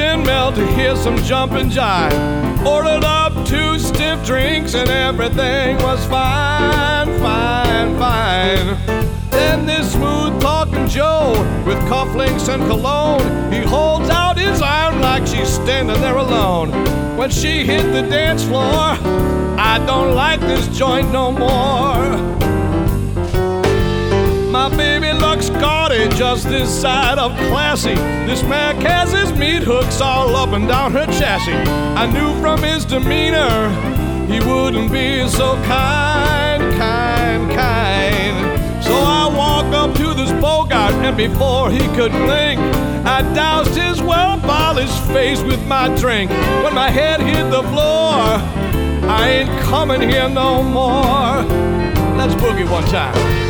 windmill to hear some jumping jive. Ordered up 2 stiff drinks and everything was fine, fine, fine. Then this smooth-talking Joe with cufflinks and cologne, he holds out his arm like she's standing there alone. When she hit the dance floor, I don't like this joint no more. My baby looks gaudy just this side of classy. This Mac has his meat hooks all up and down her chassis. I knew from his demeanor he wouldn't be so kind, kind, kind. So I walk up to this Bogart, and before he could blink, I doused his well-polished face with my drink. When my head hit the floor, I ain't coming here no more. Let's boogie one time.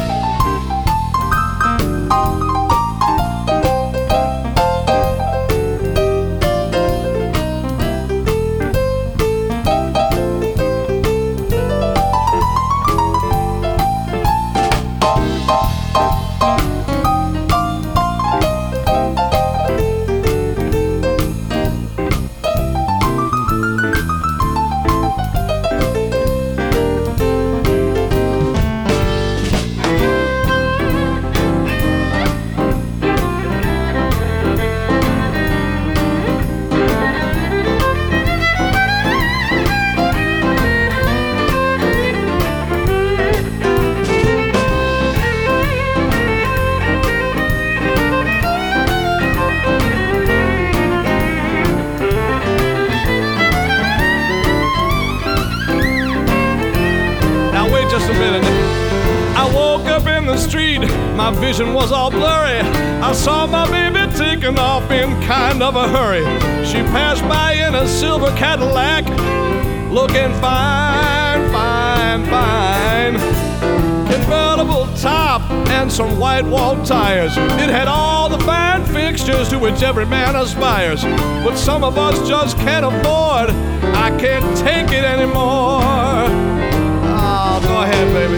Just a minute. I woke up in the street, my vision was all blurry. I saw my baby taking off in kind of a hurry. She passed by in a silver Cadillac, looking fine, fine, fine. Convertible top and some white wall tires. It had all the fine fixtures to which every man aspires. But some of us just can't afford. I can't take it anymore. Oh, go ahead, baby.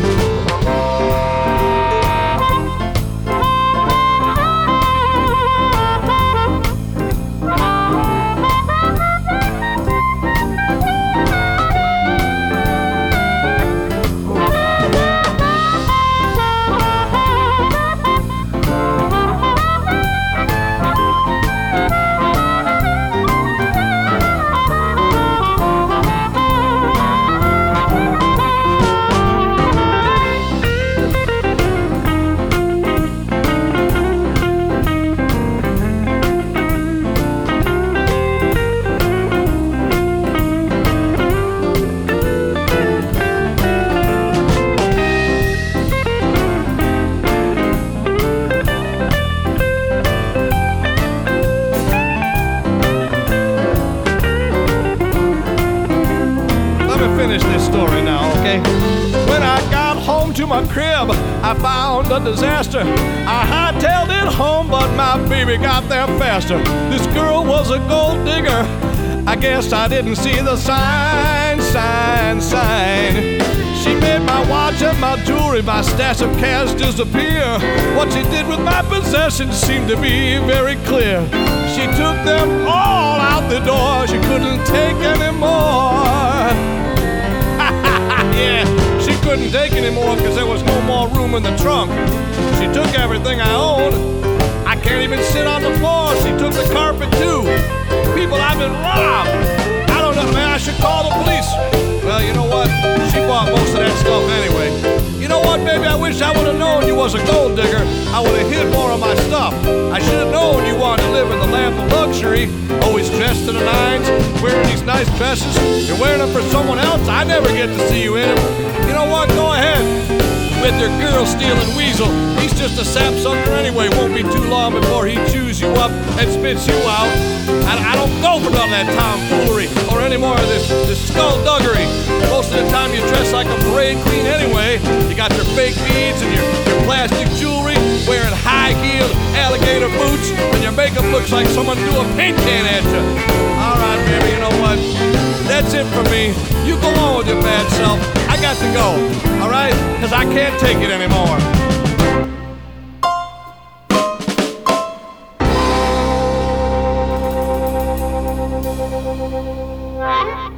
Finish this story now, okay? When I got home to my crib, I found a disaster. I hightailed it home, but my baby got there faster. This girl was a gold digger. I guess I didn't see the sign. She made my watch and my jewelry, my stash of cash disappear. What she did with my possessions seemed to be very clear. She took them all out the door. She couldn't take any more. Yeah, she couldn't take anymore because there was no more room in the trunk. She took everything I owned. I can't even sit on the floor. She took the carpet too. People, I've been robbed. I don't know, man, I should call the police. Well, you know what? She bought most of that stuff anyway. You know what, baby? I wish I would have known you was a gold digger. I would have hid more of my stuff. I should have known you wanted to live in the land of luxury. Always dressed to the nines, wearing these nice dresses. You're wearing them for someone else. I never get to see you in them. You know what? Go ahead with your girl-stealing weasel. He's just a sapsucker anyway. Won't be too long before he chews you up and spits you out. I don't go for none of that tomfoolery or any more of this skullduggery. Most of the time you dress like a parade queen anyway. You got your fake beads and your plastic jewelry, wearing high-heeled alligator boots, and your makeup looks like someone threw a paint can at you. All right, baby, you know what? That's it for me. You go on with your bad self. I got to go, all right? Because I can't take it anymore. Bye.